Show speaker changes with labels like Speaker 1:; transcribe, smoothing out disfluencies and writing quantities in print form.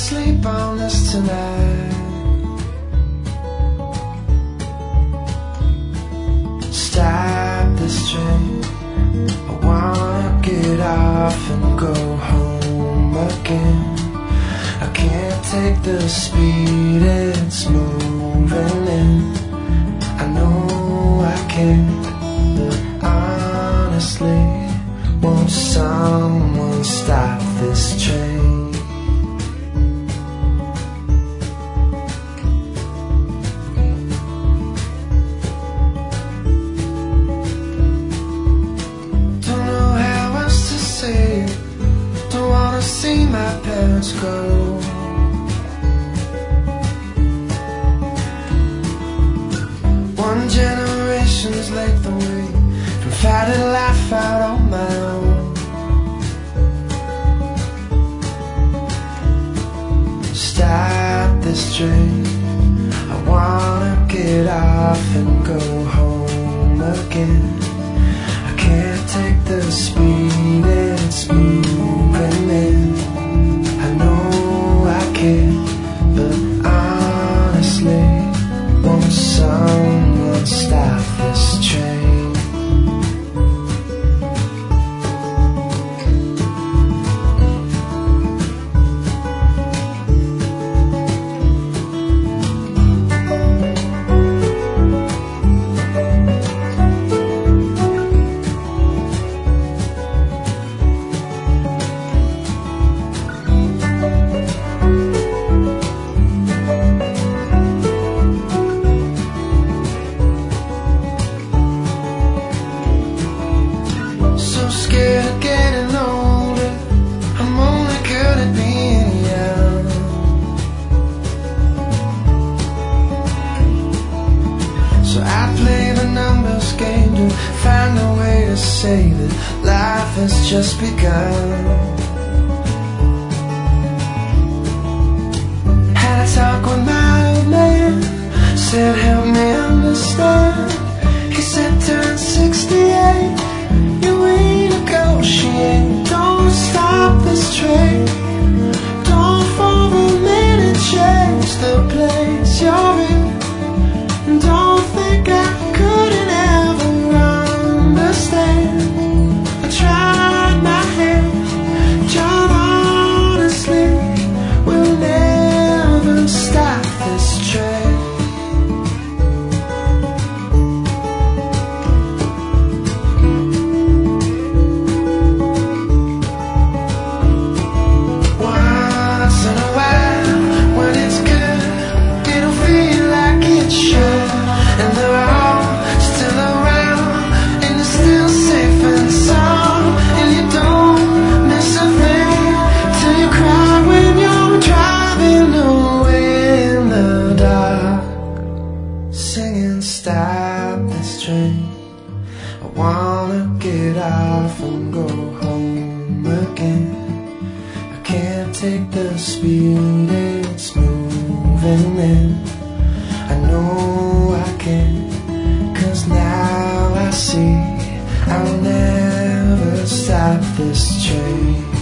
Speaker 1: sleep on this tonight. Stop this train, I wanna get off and go home again. I can't take the speed it's moving in. I know I can't, but honestly, won't someone stop this train? Don't know how else to say it, don't wanna see my parents go. One generation's length away from fighting life out on my own. Stop this train, I wanna get off and go home again. I can't take the speed it's moving in. I know I can't, but honestly, won't someone stop this train? So scared of getting older, I'm only good at being young. So I play the numbers game to find a way to say that life has just begun. Had a talk with my old man, said help me understand. He said turn 68, you way to go, she ain't. Don't stop this train, don't for a minute change the place you're in. And don't think I couldn't ever understand. I tried my hand, John, honestly, we'll never stop this train. Singing stop this train, I wanna get off and go home again. I can't take the speed it's moving in. I know I can't, 'cause now I see I'll never stop this train.